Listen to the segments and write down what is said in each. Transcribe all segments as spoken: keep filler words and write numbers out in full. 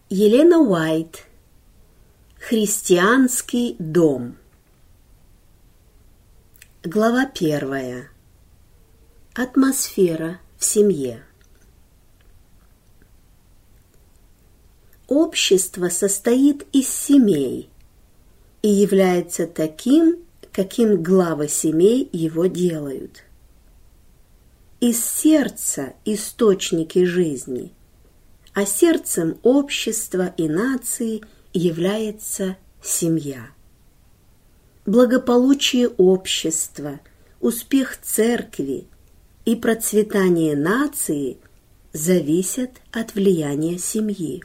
Елена Уайт. Христианский дом. Глава первая. Атмосфера в семье. Общество состоит из семей и является таким, каким главы семей его делают. Из сердца источники жизни, а сердцем общества и нации является семья. Благополучие общества, успех церкви и процветание нации зависят от влияния семьи.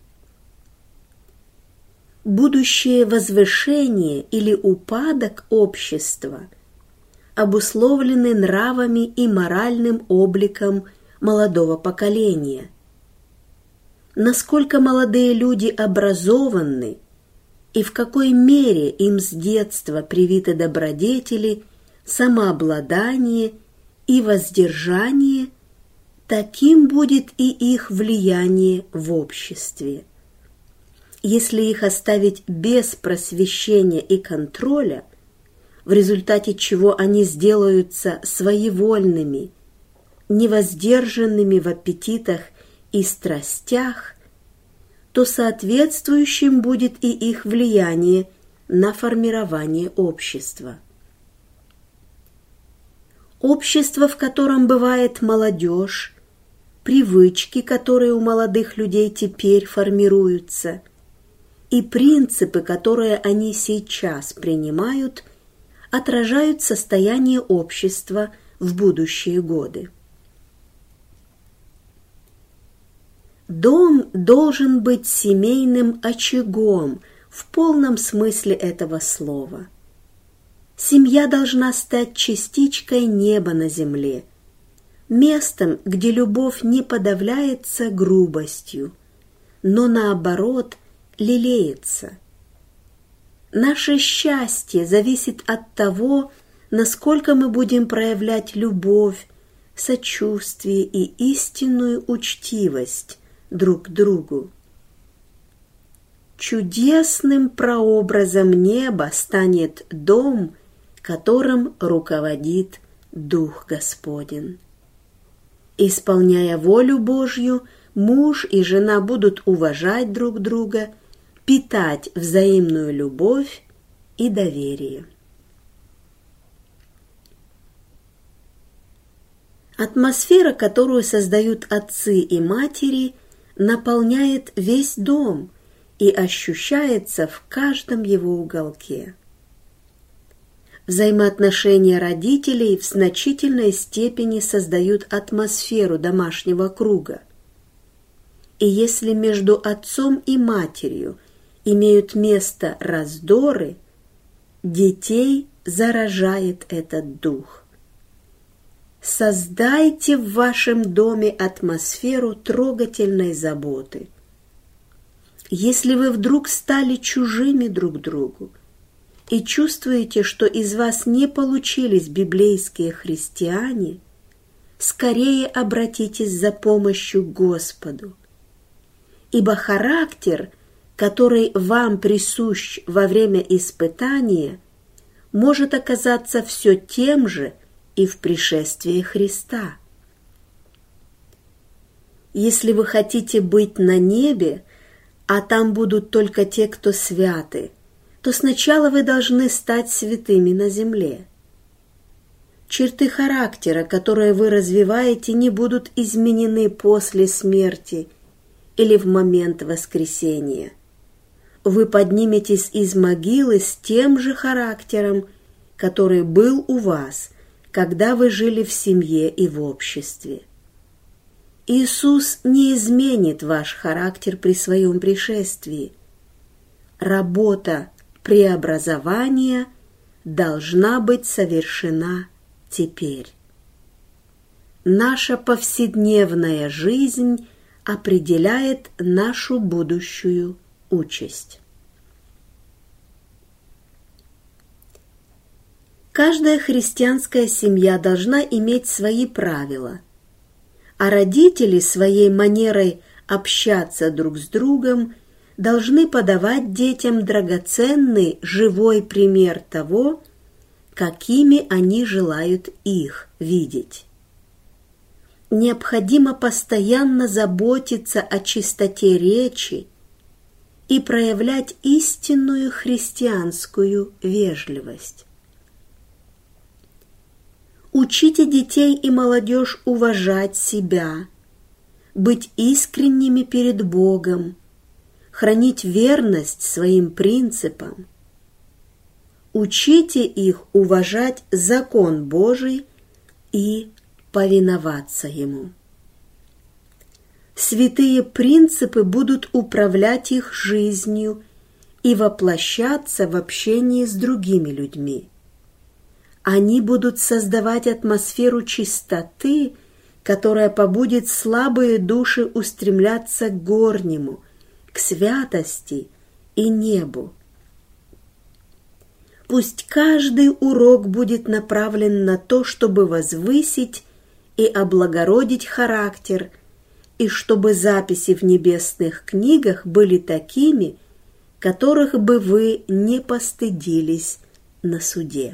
Будущее возвышение или упадок общества обусловлены нравами и моральным обликом молодого поколения. Насколько молодые люди образованы и в какой мере им с детства привиты добродетели, самообладание и воздержание, таким будет и их влияние в обществе. Если их оставить без просвещения и контроля, в результате чего они сделаются своевольными, невоздержанными в аппетитах и страстях, то соответствующим будет и их влияние на формирование общества. Общество, в котором бывает молодежь, привычки, которые у молодых людей теперь формируются, и принципы, которые они сейчас принимают, отражают состояние общества в будущие годы. Дом должен быть семейным очагом в полном смысле этого слова. Семья должна стать частичкой неба на земле, местом, где любовь не подавляется грубостью, но наоборот лелеется. Наше счастье зависит от того, насколько мы будем проявлять любовь, сочувствие и истинную учтивость друг к другу. Чудесным прообразом неба станет дом, которым руководит Дух Господень. Исполняя волю Божью, муж и жена будут уважать друг друга, питать взаимную любовь и доверие. Атмосфера, которую создают отцы и матери, наполняет весь дом и ощущается в каждом его уголке. Взаимоотношения родителей в значительной степени создают атмосферу домашнего круга. И если между отцом и матерью имеют место раздоры, детей заражает этот дух. Создайте в вашем доме атмосферу трогательной заботы. Если вы вдруг стали чужими друг другу и чувствуете, что из вас не получились библейские христиане, скорее обратитесь за помощью к Господу, ибо характер, который вам присущ во время испытания, может оказаться все тем же и в пришествии Христа. Если вы хотите быть на небе, а там будут только те, кто святы, то сначала вы должны стать святыми на земле. Черты характера, которые вы развиваете, не будут изменены после смерти или в момент воскресения. Вы подниметесь из могилы с тем же характером, который был у вас, когда вы жили в семье и в обществе. Иисус не изменит ваш характер при своем пришествии. Работа преобразования должна быть совершена теперь. Наша повседневная жизнь определяет нашу будущую участь. Каждая христианская семья должна иметь свои правила, а родители своей манерой общаться друг с другом, должны подавать детям драгоценный живой пример того, какими они желают их видеть. Необходимо постоянно заботиться о чистоте речи и проявлять истинную христианскую вежливость. Учите детей и молодежь уважать себя, быть искренними перед Богом, хранить верность своим принципам. Учите их уважать закон Божий и повиноваться Ему. Святые принципы будут управлять их жизнью и воплощаться в общении с другими людьми. Они будут создавать атмосферу чистоты, которая побудит слабые души устремляться к горнему, к святости и небу. Пусть каждый урок будет направлен на то, чтобы возвысить и облагородить характер, и чтобы записи в небесных книгах были такими, которых бы вы не постыдились на суде.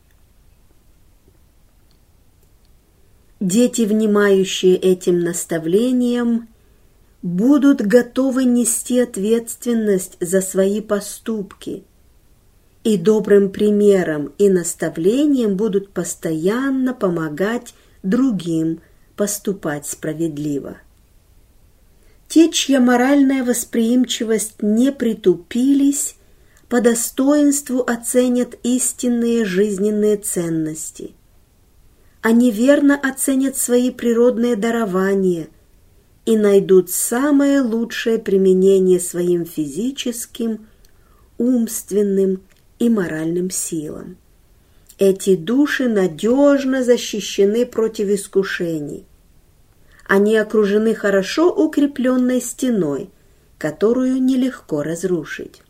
Дети, внимающие этим наставлениям, будут готовы нести ответственность за свои поступки и добрым примером и наставлением будут постоянно помогать другим поступать справедливо. Те, чья моральная восприимчивость не притупились, по достоинству оценят истинные жизненные ценности. Они верно оценят свои природные дарования и найдут самое лучшее применение своим физическим, умственным и моральным силам. Эти души надежно защищены против искушений. Они окружены хорошо укрепленной стеной, которую нелегко разрушить.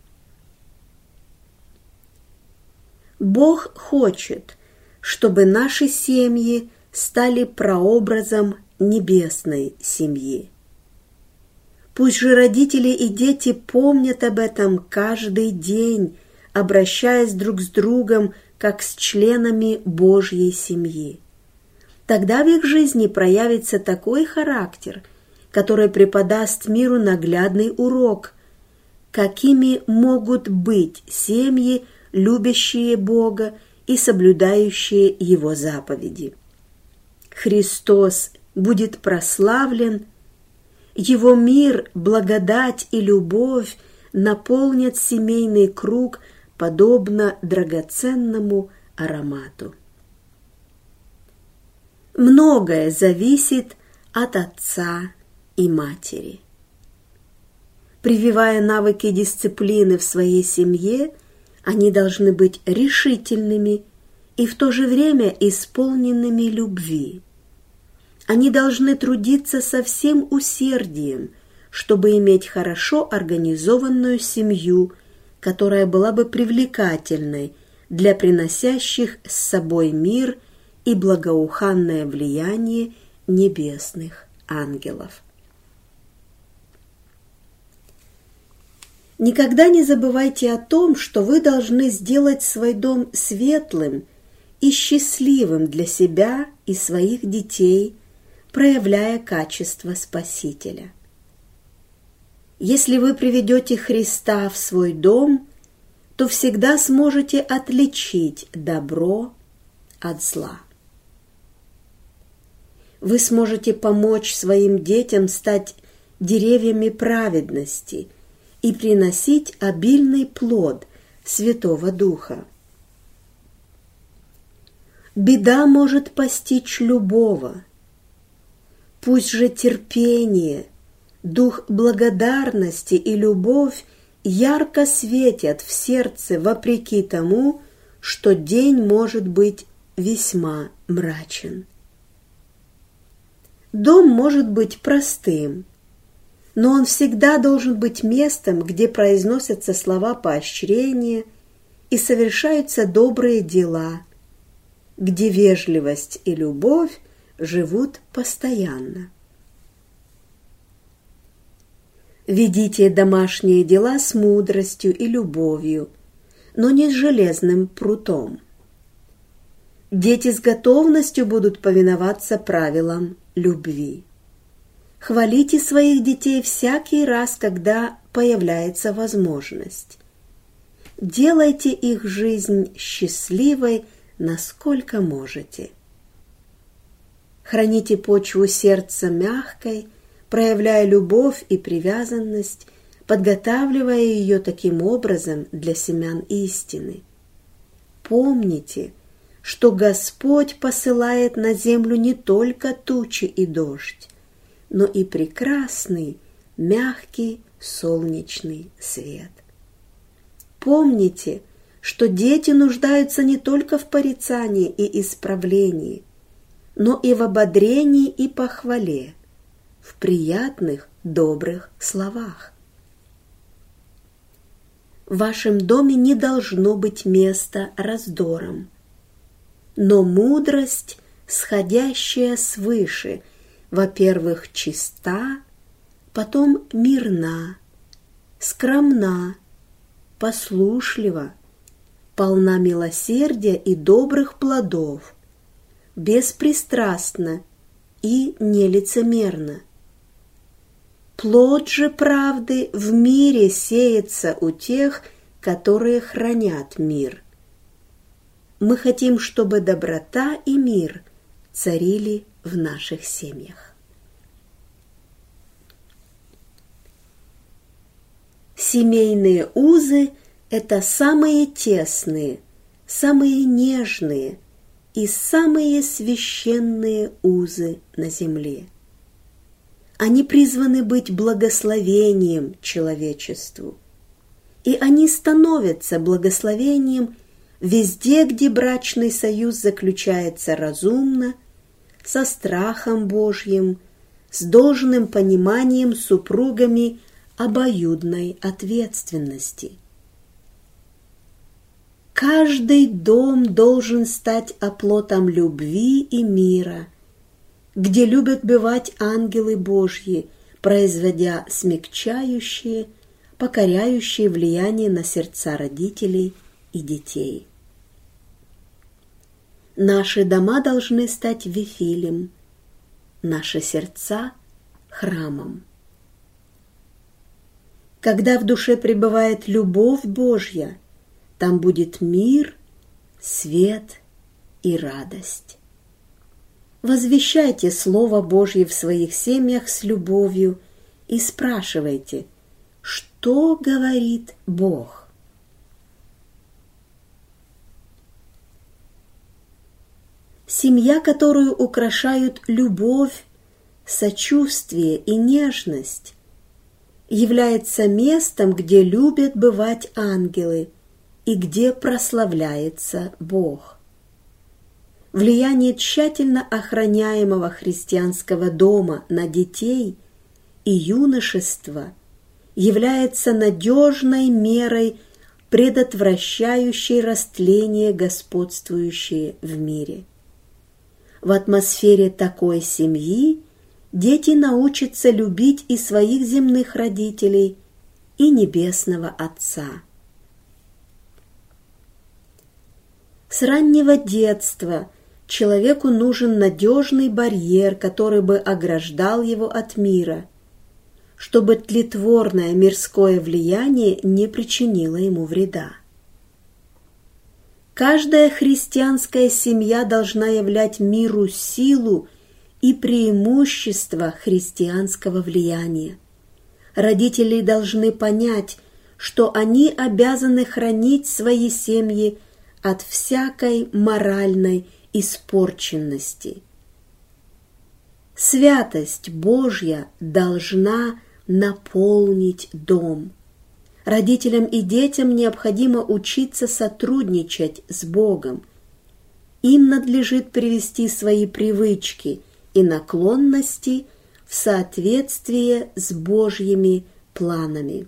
Бог хочет, чтобы наши семьи стали прообразом небесной семьи. Пусть же родители и дети помнят об этом каждый день, обращаясь друг с другом, как с членами Божьей семьи. Тогда в их жизни проявится такой характер, который преподаст миру наглядный урок, какими могут быть семьи, любящие Бога и соблюдающие Его заповеди. Христос будет прославлен, Его мир, благодать и любовь наполнят семейный круг, подобно драгоценному аромату. Многое зависит от отца и матери. Прививая навыки дисциплины в своей семье, они должны быть решительными и в то же время исполненными любви. Они должны трудиться со всем усердием, чтобы иметь хорошо организованную семью, которая была бы привлекательной для приносящих с собой мир и благоуханное влияние небесных ангелов. Никогда не забывайте о том, что вы должны сделать свой дом светлым и счастливым для себя и своих детей, проявляя качество Спасителя. Если вы приведете Христа в свой дом, то всегда сможете отличить добро от зла. Вы сможете помочь своим детям стать деревьями праведности и приносить обильный плод Святого Духа. Беда может постичь любого. Пусть же терпение, дух благодарности и любовь ярко светят в сердце вопреки тому, что день может быть весьма мрачен. Дом может быть простым, но он всегда должен быть местом, где произносятся слова поощрения и совершаются добрые дела, где вежливость и любовь живут постоянно. Ведите домашние дела с мудростью и любовью, но не с железным прутом. Дети с готовностью будут повиноваться правилам любви. Хвалите своих детей всякий раз, когда появляется возможность. Делайте их жизнь счастливой, насколько можете. Храните почву сердца мягкой, проявляя любовь и привязанность, подготавливая ее таким образом для семян истины. Помните, что Господь посылает на землю не только тучи и дождь, но и прекрасный, мягкий солнечный свет. Помните, что дети нуждаются не только в порицании и исправлении, но и в ободрении и похвале, в приятных, добрых словах. В вашем доме не должно быть места раздорам, но мудрость, сходящая свыше, во-первых, чиста, потом мирна, скромна, послушлива, полна милосердия и добрых плодов, беспристрастна и нелицемерна. Плод же правды в мире сеется у тех, которые хранят мир. Мы хотим, чтобы доброта и мир царили в наших семьях. Семейные узы – это самые тесные, самые нежные и самые священные узы на земле. Они призваны быть благословением человечеству, и они становятся благословением везде, где брачный союз заключается разумно, со страхом Божьим, с должным пониманием супругами обоюдной ответственности. Каждый дом должен стать оплотом любви и мира, где любят бывать ангелы Божьи, производя смягчающее, покоряющее влияние на сердца родителей и детей. Наши дома должны стать Вифилем, наши сердца – храмом. Когда в душе пребывает любовь Божья, там будет мир, свет и радость. Возвещайте Слово Божье в своих семьях с любовью и спрашивайте, что говорит Бог. Семья, которую украшают любовь, сочувствие и нежность, является местом, где любят бывать ангелы и где прославляется Бог. Влияние тщательно охраняемого христианского дома на детей и юношество является надежной мерой, предотвращающей растление, господствующее в мире. В атмосфере такой семьи дети научатся любить и своих земных родителей, и Небесного Отца. С раннего детства человеку нужен надежный барьер, который бы ограждал его от мира, чтобы тлетворное мирское влияние не причинило ему вреда. Каждая христианская семья должна являть миру силу и преимущество христианского влияния. Родители должны понять, что они обязаны хранить свои семьи от всякой моральной испорченности. Святость Божья должна наполнить дом. Родителям и детям необходимо учиться сотрудничать с Богом. Им надлежит привести свои привычки и наклонности в соответствие с Божьими планами.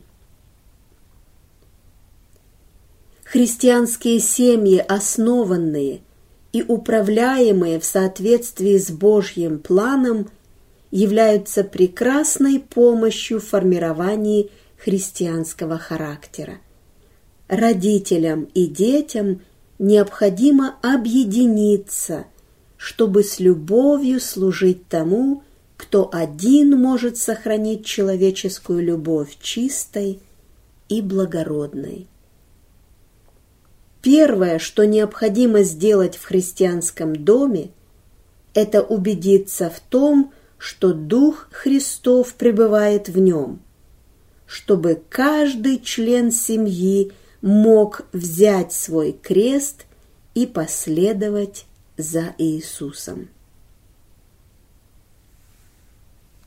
Христианские семьи, основанные и управляемые в соответствии с Божьим планом, являются прекрасной помощью в формировании христианского характера. Родителям и детям необходимо объединиться, чтобы с любовью служить тому, кто один может сохранить человеческую любовь чистой и благородной. Первое, что необходимо сделать в христианском доме, это убедиться в том, что Дух Христов пребывает в нем, чтобы каждый член семьи мог взять свой крест и последовать за Иисусом.